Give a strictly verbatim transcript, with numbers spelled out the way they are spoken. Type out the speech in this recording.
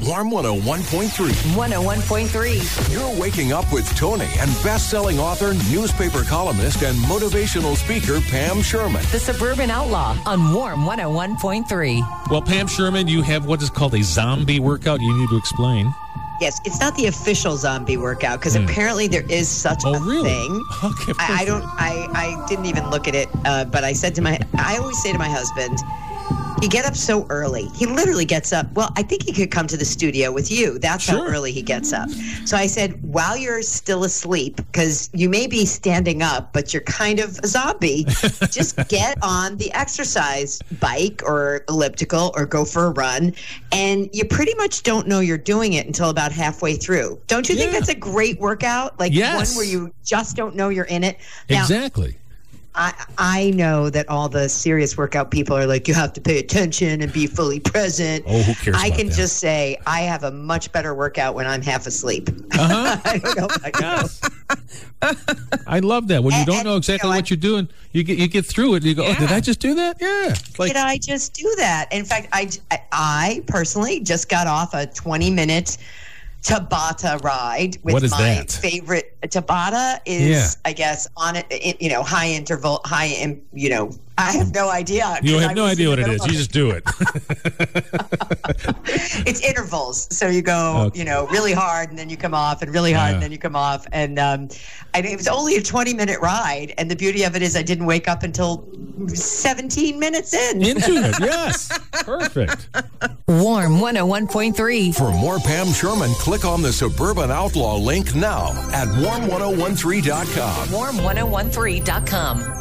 Warm one oh one point three. one oh one point three. You're waking up with Tony and best-selling author, newspaper columnist, and motivational speaker Pam Sherman. The Suburban Outlaw on Warm one oh one point three. Well, Pam Sherman, you have what is called a zombie workout you need to explain. Yes, it's not the official zombie workout because mm. apparently there is such oh, a really? thing. Okay, I, I don't. I, I didn't even look at it, uh, but I said to my. I always say to my husband, "You get up so early." He literally gets up. Well, I think he could come to the studio with you. That's sure. how early he gets up. So I said, while you're still asleep, because you may be standing up, but you're kind of a zombie, just get on the exercise bike or elliptical or go for a run. And you pretty much don't know you're doing it until about halfway through. Don't you yeah. think that's a great workout? Like yes. one where you just don't know you're in it? Now, exactly. I I know that all the serious workout people are like, you have to pay attention and be fully present. Oh, who cares I about can that? just say I have a much better workout when I'm half asleep. Uh-huh. I don't know if I yes. I love that. When you and, don't and, know exactly you know, what you're doing, you get you get through it and you go, yeah. oh, did I just do that? Yeah. Like, did I just do that? In fact, I, I personally just got off a twenty-minute Tabata ride with what is my that? favorite. Tabata is, yeah. I guess, on it, you know, high interval, high, you know, I have no idea. You have I no idea what it is. You it. just do it. It's intervals. So you go, okay. you know, really hard and then you come off and really hard yeah. and then you come off. And um, I mean, it was only a twenty minute ride. And the beauty of it is I didn't wake up until seventeen minutes in. Into it, yes. Perfect. Warm one oh one point three. For more Pam Sherman, click on the Suburban Outlaw link now at warm ten thirteen dot com. warm ten thirteen dot com.